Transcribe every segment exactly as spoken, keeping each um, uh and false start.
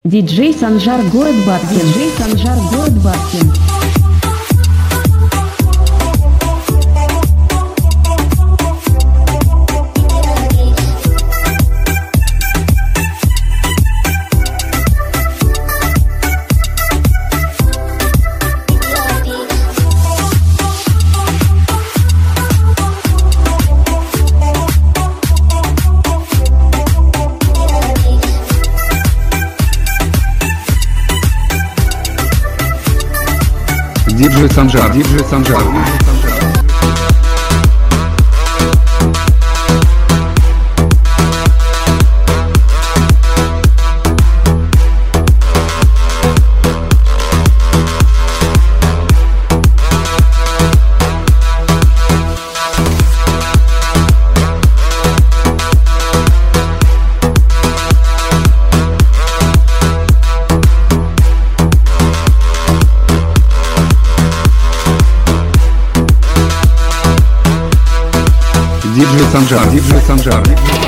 Диджей Санжар, город Баткин. Диджей Санжар, город Баткин. Диджей Санжар, диджей Санжар. Диджей Санжар, диджей Санжар.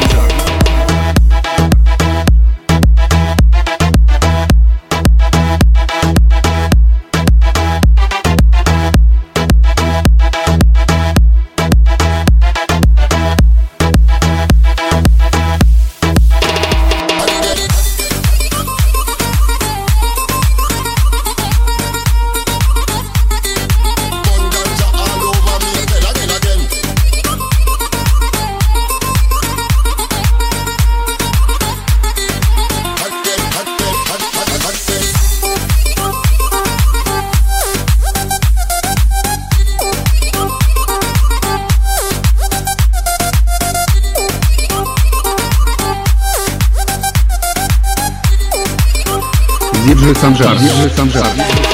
Диджей Санжар, диджей Санжар.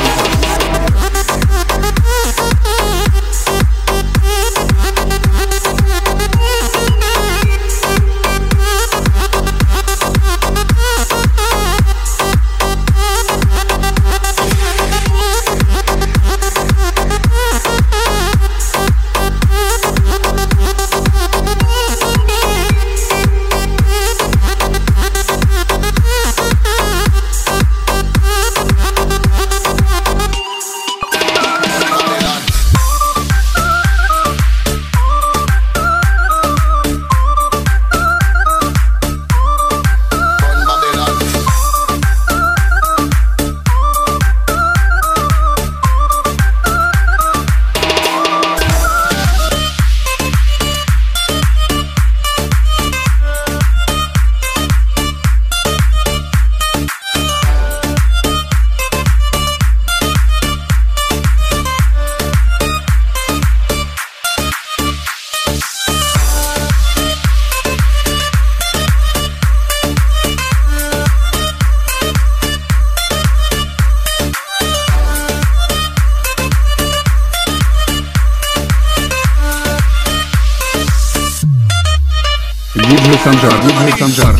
Диджей Санжар, диджей Санжар.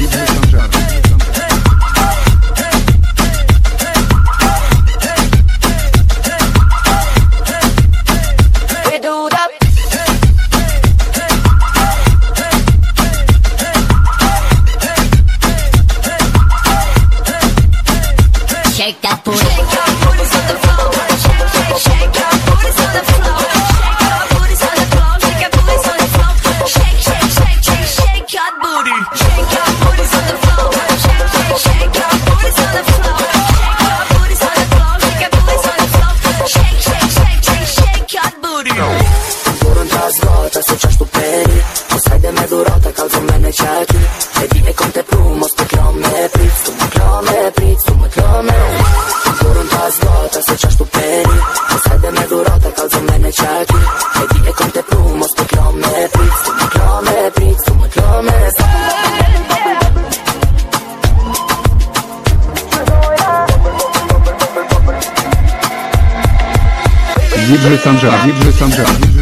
Shake that booty. Shake your booties on the floor. Shake, shake, shake your booties on the floor. Shake your booties on the floor. Shake your booties on the floor. Shake, shake, shake, shake, shake your booty. Shake your booties on the floor. Shake, shake, shake your booties on the floor. Shake your booties on the floor. Shake your booties on the floor. Shake, shake, shake, shake, shake your booty. Durante a svolta se c'è stuperi, o sai de me durata cauza mene čeki. Edi e kom te prumo speklo me pric, tu me klo me pric, tu me klo me. Durante a svolta se c'è stuperi, o sai de me durata cauza mene čeki. Edi e kom te prumo speklo me pric, tu me klo me pric, tu me klo me. Диджей Санжар, диджей Санжар.